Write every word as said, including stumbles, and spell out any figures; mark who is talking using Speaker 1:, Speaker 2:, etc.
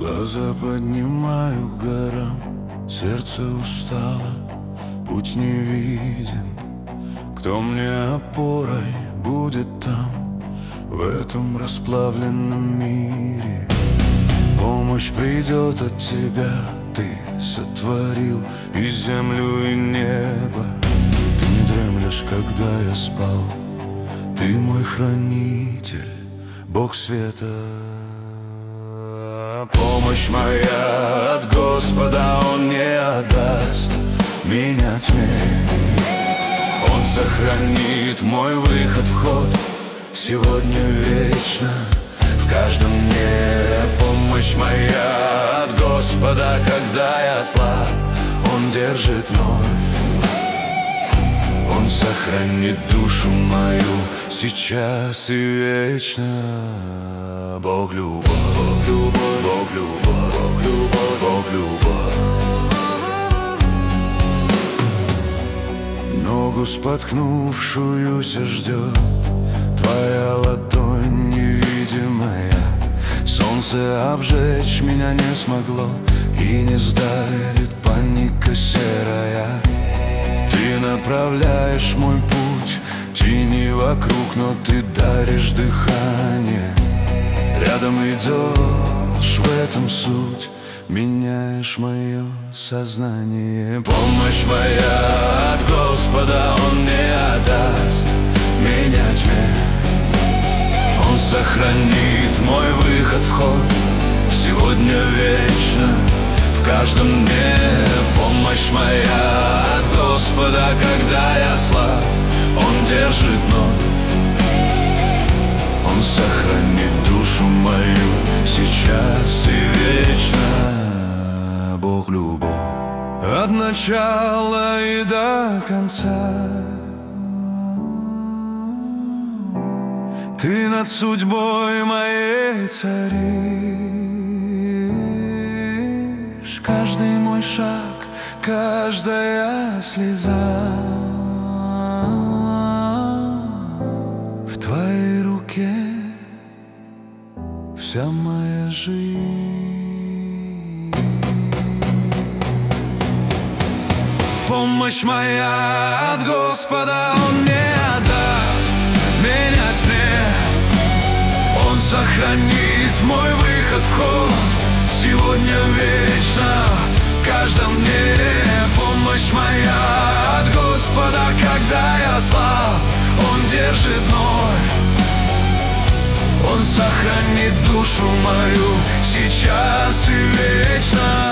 Speaker 1: Глаза поднимаю к горам, сердце устало, путь не виден. Кто мне опорой будет там, в этом расплавленном мире? Помощь придет от тебя, ты сотворил и землю, и небо. Ты не дремлешь, когда я спал, ты мой хранитель, Бог света. Помощь моя от Господа, Он не отдаст меня тьме. Он сохранит мой выход, вход, сегодня вечно, в каждом дне. Помощь моя от Господа, когда я слаб, Он держит вновь. Он сохранит душу мою сейчас и вечно. Бог любовь, Бог любовь, Бог любовь, Бог любовь, Бог любовь. Ногу споткнувшуюся ждет твоя ладонь невидимая. Солнце обжечь меня не смогло, и не сдавит паника серая. Ты направляешь мой путь, тени вокруг, но ты даришь дыхание. Рядом идешь, в этом суть, меняешь мое сознание. Помощь моя от Господа, Он не отдаст меня тьме. Он сохранит мой выход, вход, сегодня вечно, в каждом дне. Помощь моя от Господа, когда я слаб, Он держит вновь. Он сохранит душу мою сейчас и вечно. Бог любовь от начала и до конца. Ты над судьбой моей царишь. Каждый мой шаг, каждая слеза в твоей руке, вся моя жизнь. Помощь моя от Господа, Он не отдаст меня тьме. Он сохранит мой выход, вход, сегодня вечно, в каждом дне. Помощь моя от Господа, когда я слаб, Он держит вновь. Он сохранит душу мою сейчас и вечно.